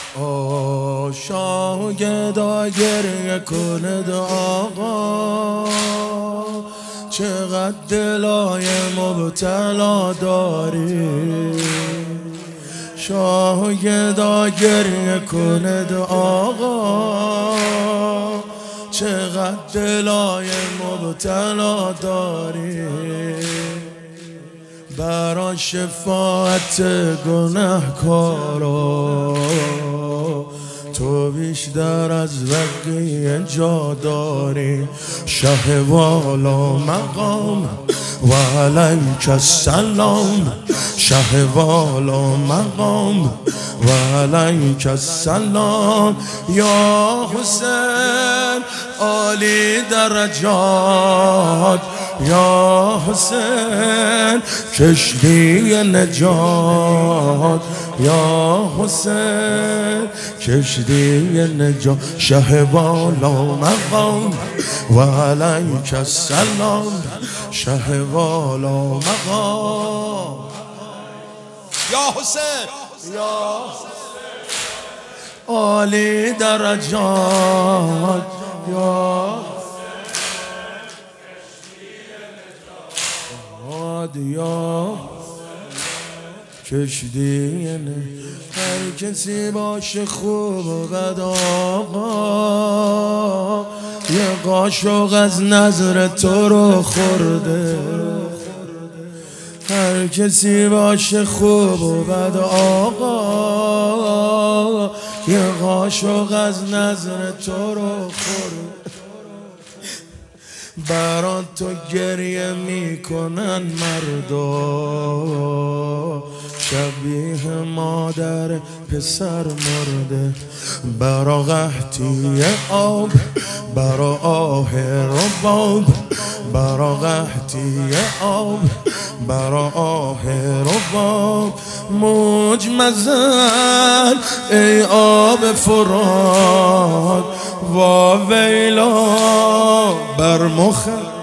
شاه گدا گریه کند آقا، چقدر دلای مبتلا داری. شاه گدا گریه کند آقا، چقدر دلای مبتلا داری. برا شفاعت گنهکارا تو بیشتر از بقیه جا داری. شه والا مقام و علیک السلام، شه والا مقام و علیک السلام. یا حسین عالی درجات، یا حسین کشتی نجات، یا حسین کشتی نجات. شه والا مقام و علیک السلام، شه والا مقام. یا حسین یا عالی درجات، یا یا کشتی هر کسی باشه خوب و بد آقا، یه قاشق از نظر تو رو خورده. هر کسی باشه خوب و بد آقا، یه قاشق از نظر تو رو خورده. برا تو گریه میکنن مردا، شبیه مادر پسر مرده. برا قحطی آب، برا آه رباب، برا قحطی آب، برا آه رباب. موج مزن ای آب فرات، وا ویلا بر مخ